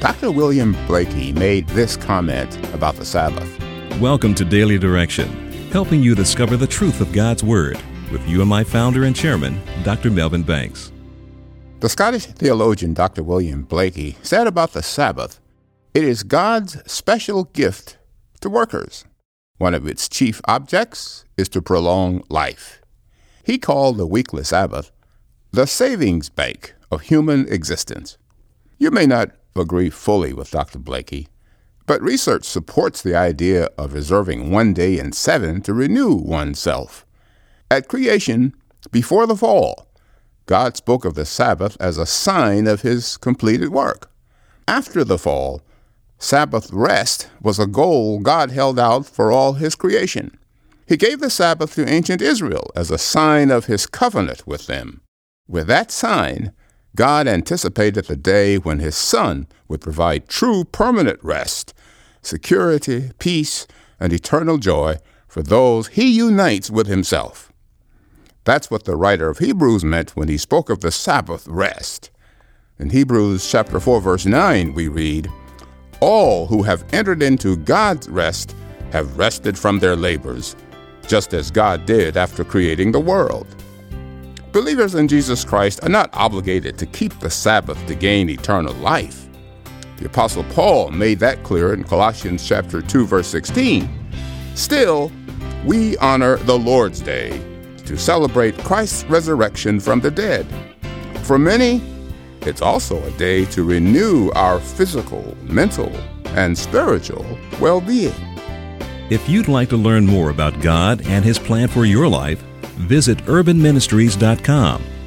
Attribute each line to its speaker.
Speaker 1: Dr. William Blakey made this comment about the Sabbath.
Speaker 2: Welcome to Daily Direction, helping you discover the truth of God's Word with you and my founder and chairman, Dr. Melvin Banks.
Speaker 1: The Scottish theologian Dr. William Blakey said about the Sabbath, "It is God's special gift to workers. One of its chief objects is to prolong life." He called the weekly Sabbath the savings bank of human existence. You may not agree fully with Dr. Blakey, but research supports the idea of reserving one day in 7 to renew oneself. At creation, before the fall, God spoke of the Sabbath as a sign of his completed work. After the fall, Sabbath rest was a goal God held out for all his creation. He gave the Sabbath to ancient Israel as a sign of his covenant with them. With that sign, God anticipated the day when his Son would provide true permanent rest, security, peace, and eternal joy for those he unites with himself. That's what the writer of Hebrews meant when he spoke of the Sabbath rest. In Hebrews chapter 4, verse 9, we read, "All who have entered into God's rest have rested from their labors, just as God did after creating the world." Believers in Jesus Christ are not obligated to keep the Sabbath to gain eternal life. The Apostle Paul made that clear in Colossians chapter 2, verse 16. Still, we honor the Lord's Day to celebrate Christ's resurrection from the dead. For many, it's also a day to renew our physical, mental, and spiritual well-being.
Speaker 2: If you'd like to learn more about God and his plan for your life, visit urbanministries.com